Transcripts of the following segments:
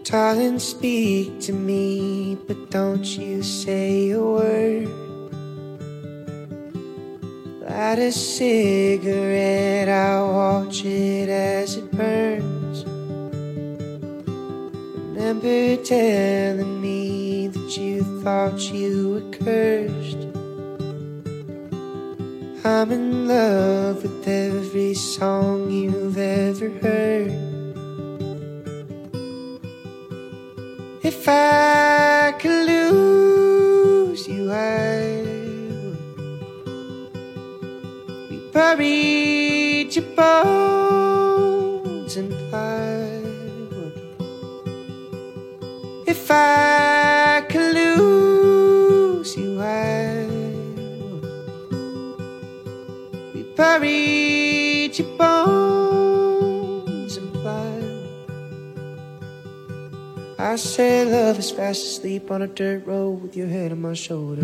Darling, speak to me, but don't you say a word. Light a cigarette, I'll watch it as it burns. Remember telling me that you thought you were cursed. I'm in love with every song you've ever heard. If I could lose you, I would. We buried your bones in plywood. If I could lose you, I would. We buried your bones in plywood. I say love is fast asleep on a dirt road with your head on my shoulder.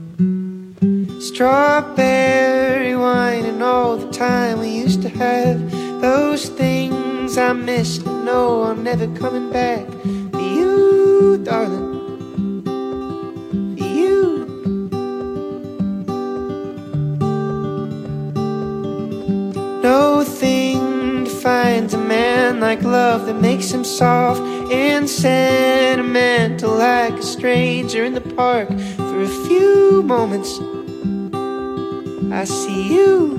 Strawberry wine and all the time we used to have. Those things I miss and know I'm never coming back. For you, darling, for you. No thing defines a man like love that makes him soft and sentimental, like a stranger in the park. For a few moments I see you.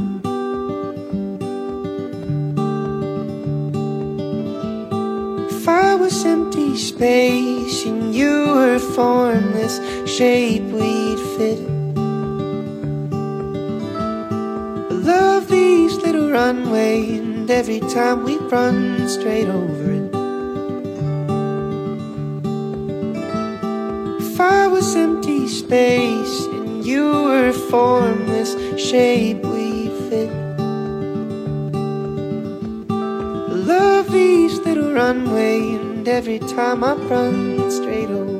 If I was empty space and you were a formless shape, we'd fit. A lovely little runway, and every time we run straight over it. If I was empty space and you were a formless shape, we fit. A lovely little runway, and every time I run straight over